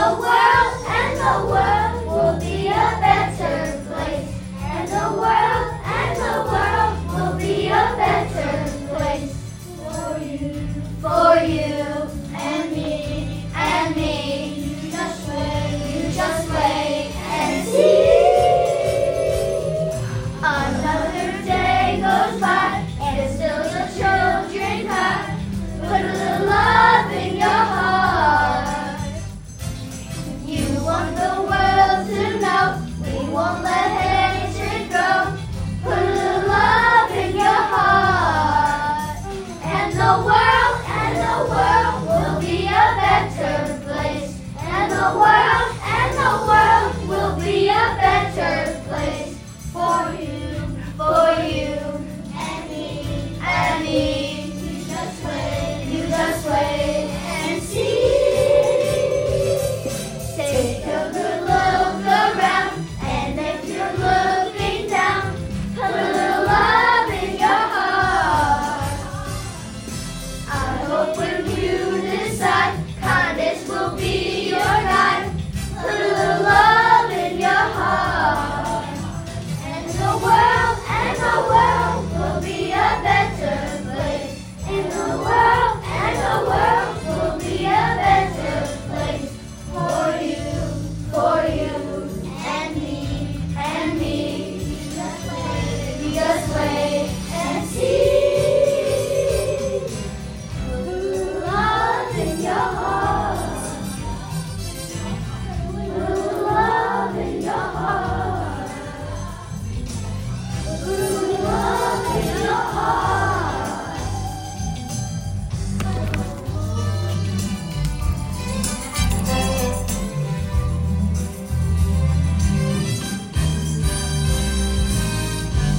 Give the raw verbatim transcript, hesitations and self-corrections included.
the world, and the world will be a better place. And the world, and the world will be a better place. For you, for you, and me, and me. You just wait, you just wait and see. Another day goes by, and still the children cry. Put a little love in your heart. You want the world to know we won't let hatred grow. Put a little love in your heart. And the world, and the world will be a better place. And the world